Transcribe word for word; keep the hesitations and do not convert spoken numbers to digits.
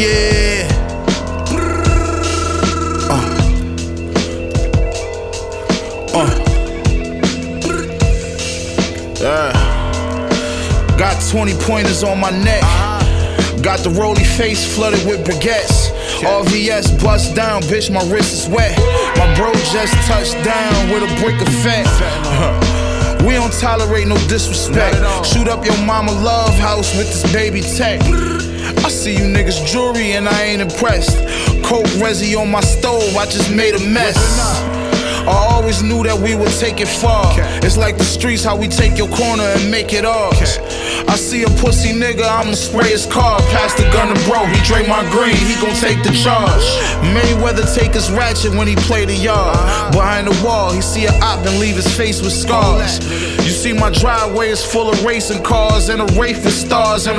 Yeah. Uh. Uh. Yeah. Got twenty pointers on my neck. Got the roly face flooded with baguettes. R V S bust down, bitch, my wrist is wet. My bro just touched down with a brick of fat. We don't tolerate no disrespect. Shoot up your mama love house with this baby tech. I see you niggas jewelry and I ain't impressed. Coke resi on my stove, I just made a mess. I always knew that we would take it far. It's like the streets, how we take your corner and make it ours. I see a pussy nigga, I'ma spray his car. Pass the gun to bro, he drink my green, he gon' take the charge. Mayweather take his ratchet when he play the yard. Behind the wall, he see a op and leave his face with scars. You see my driveway is full of racing cars and a wraith with stars and